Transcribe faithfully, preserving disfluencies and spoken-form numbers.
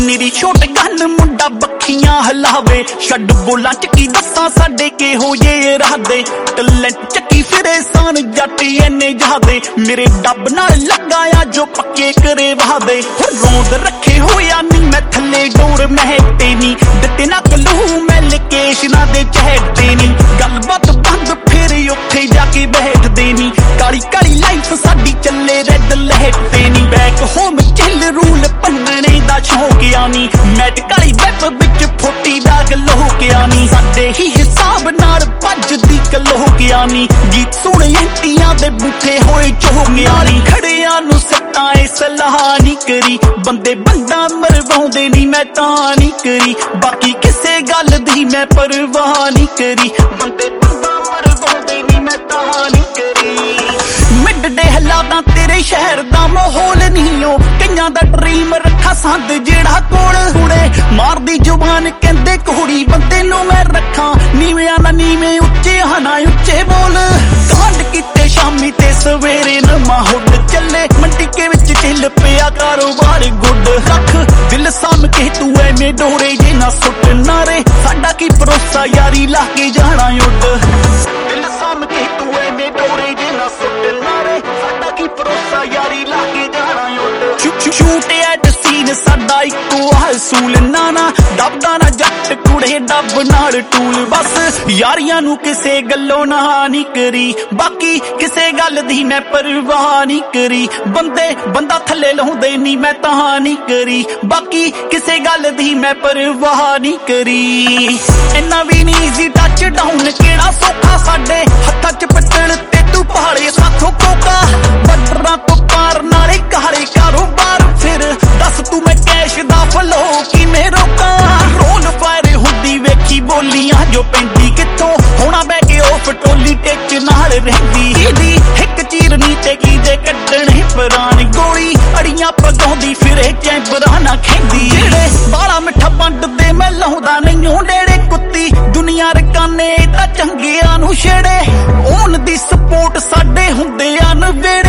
ਨੀਰੀ ਛੋਟ ਗੰਨ ਮੁੰਡਾ ਬੱਖੀਆਂ ਹਲਾਵੇ ਛੱਡ ਬੋਲਾਂ ਚ ਕੀ ਦੱਸਾਂ ਸਾਡੇ ਕਿਹੋ ਜੇ ਰਾਦੇ ਟੈਲੈਂਟ ਚੱਕੀ ਫਿਰੇ ਸਾਨ ਜੱਟ ਇੰਨੇ ਜਾਦੇ ਮੇਰੇ ਡੱਬ ਨਾਲ ਲੱਗਾ ਆ ਜੋ ਪੱਕੇ ਕਰੇ ਵਾਦੇ ਰੋਂਦ ਰੱਖੇ ਹੋਇਆ ਨੀ ਮੈਂ ਥੱਲੇ ਡੋਰ ਮਹਿਤੇ ਨੀ ਦਿੱਤੇ ਨਾ ਕਲੂ ਮੈਂ ਲੋਕੇਸ਼ਨਾਂ ਦੇ ਚਹਤੇ ਨੀ ਗੱਲਬਾਤ ਬੰਦ ਫਿਰ ਉੱਥੇ ਜਾ ਕੇ ਬੈਠਦੇ ਨੀ ਕਾਲੀ ਕਾਲੀ ਲਾਈਫ ਸਾਡੀ ਚੱਲੇ ਰੈਡ ਲਹਿਟੇ ਨੀ ਬੈਕ ਹੋਮ ਚੱਲ ਰੂਲ ਪੰਨਣੇ ਦਾ ਸ਼ੌਕਿਆ ਨੀ ਮੈਟ ਕਾਲੀ ਵੈਬ ਵਿੱਚ ਫੋਟੀ ਦਾਗ ਲੋਕਿਆ ਨੀ ਸਾਡੇ ਹੀ ਹਿਸਾਬ ਨਾਲ ਭੱਜਦੀ ਕਲੋਕਿਆ ਨੀ ਗੀਤ ਸੁਣੇ ਐਂਟੀਆਂ ਦੇ ਬੂਠੇ ਹੋਏ ਚੋਕਿਆ ਨੀ ਖੜਿਆਂ ਨੂੰ ਸੱਟਾਂ ਏ ਸਲਾਹ ਨੀ ਕਰੀ ਬੰਦੇ ਬੰਦਾ ਮਰਵਾਉਂਦੇ ਨੀ ਮੈਂ ਤਾਂ ਨੀ ਕਰੀ ਬਾਕੀ ਕਿਸੇ ਗੱਲ ਦੀ ਮੈਂ ਪਰਵਾਹ ਨੀ ਕਰੀ ਬੰਦੇ ਬੰਦਾ ਮਰਵਾਉਂਦੇ ਨੀ ਮੈਂ ਤਾਂ ਨੀ ਕਰੀ ਮਿੱਡ ਦੇ ਹਾਲਾਤਾਂ ਤੇਰੇ ਸ਼ਹਿਰ ਦਾ ਮਾਹੌਲ ਨਹੀਂ ਓ ਕਈਆਂ ਦਾ ਡ੍ਰੀਮ ਰੱਖਾ ਸੰਦ ਜਿਹੜਾ ਕੋਲ ਕੁੜੇ ਮਾਰਦੀ ਜ਼ੁਬਾਨ ਕਹਿੰਦੇ ਕੁੜੀ ਬੰਦੇ ਨੂੰ ਮੈਂ ਰੱਖਾਂ ਨੀਵਿਆਂ ਨਾ ਨੀਵੇਂ ਉੱਚੇ ਹਨਾ ਉੱਚੇ ਬੋਲ ਕਾਂਡ ਕੀਤੇ ਸ਼ਾਮੀ ਤੇ ਸਵੇਰੇ ਨਵਾਂ ਹੁੱਡ ਚੱਲੇ ਮੰਟੀਕੇ ਵਿੱਚ ਢਿੱਲ ਪਿਆ ਕਾਰੋਬਾਰ ਗੁੱਡ ਰੱਖ ਦਿਲ ਸਾਮ ਕੇ ਤੂੰ ਐਵੇਂ ਡੋਰੇ ਜੇ ਨਾ ਸੁੱਟ ਨਾਰੇ ਸਾਡਾ ਕੀ ਭਰੋਸਾ ਯਾਰੀ ਲਾ ਕੇ ਜਾਣਾ ਉੱਡ ਦਿਲ ਸਾਮ ਕੇ ਤੂੰ ਐਵੇਂ ਡੋਰੇ ਜੇ ਨਾ ਸੁੱਟ ਨਾਰੇ ਸਾਡਾ ਕੀ ਭਰੋਸਾ ਯਾਰੀ ਲਾ ਕੇ ਜਾਣਾ ਉੱਡ ਸ਼ੂਟ ਐਟ ਸੀਨ ਸਾਡਾ ਇੱਕੋ ਹਸੂਲ ਨਾਨਾ ਦੱਬਦਾ ਨਾ ਜੱਟ ਕੁੜੇ ਡੱਬ ਨਾਲ ਟੂਲ ਬਸ ਯਾਰੀਆਂ ਨੂੰ ਕਿਸੇ ਗੱਲੋਂ ਨਾ ਨਹੀਂ ਕਰੀ ਬਾਕੀ ਕਿਸੇ ਗੱਲ ਦੀ ਮੈਂ ਪਰਵਾਹ ਨਹੀਂ ਕਰੀ ਬੰਦੇ ਬੰਦਾ ਥੱਲੇ ਲਾਉਂਦੇ ਨਹੀਂ ਮੈਂ ਤਾਂ ਨਹੀਂ ਕਰੀ ਬਾਕੀ ਕਿਸੇ ਗੱਲ ਦੀ ਮੈਂ ਪਰਵਾਹ ਨਹੀਂ ਕਰੀ ਇੰਨਾ ਵੀ ਨਹੀਂ ਈਜ਼ੀ ਟੱਚ ਡਾਊਨ ਕਿਹੜਾ ਸੌਖਾ ਸਾਡੇ ਹੱਥਾਂ ਚ ਪੱਟਣ ਤੇ ਤੂੰ ਪਹਾੜੇ ਸਾਥੋਂ ਕੋਕਾ ਬੱਟਰਾਂ ਤੋਂ ਪਾਰ ਨਾਲੇ ਕਾਲੇ ਕਾਰੋਬਾਰ ਫਿਰ ਦੱਸ ਤੂੰ ਮੈਂ ਕੈਸ਼ ਦਾ ਫਲੋ ਕਿਵੇਂ ਰੋਕਾਂ ਰੋਲ ਫਾਇਰ ਹੁੰਦੀ ਵੇਖੀ ਬੋਲੀਆਂ ਜੋ ਪੈਂਦੀ ਕਿੱਥੋਂ ਹੋਣਾ ਬਹਿ ਕੇ ਉਹ ਫਟੋਲੀ ਟਿੱਚ ਨਾਲ ਰਹਿੰਦੀ ਇਹਦੀ ਇੱਕ ਚੀਰਨੀ ਤੇ ਕੀ ਜੇ ਕੱਢਣੇ ਪਰਾਨ ਗੋਲੀ ਅੜੀਆਂ ਪਗਾਉਂਦੀ ਫਿਰੇ ਚੈਂਬਰਾਂ ਨਾ ਖੈਂਦੀ ਜਿਹੜੇ ਬਾਲਾ ਮਿੱਠਾ ਵੰਡਦੇ ਮੈਂ ਲਾਉਂਦਾ ਨਹੀਂ ਓ ਡੇੜੇ ਕੁੱਤੀ ਦੁਨੀਆ ਰਕਾਨੇ ਤਾਂ ਚੰਗਿਆਂ ਨੂੰ ਛੇੜੇ ਉਹਨ ਦੀ ਸਪੋਰਟ ਸਾਡੇ ਹੁੰਦੇ ਆ ਨਵੇੜੇ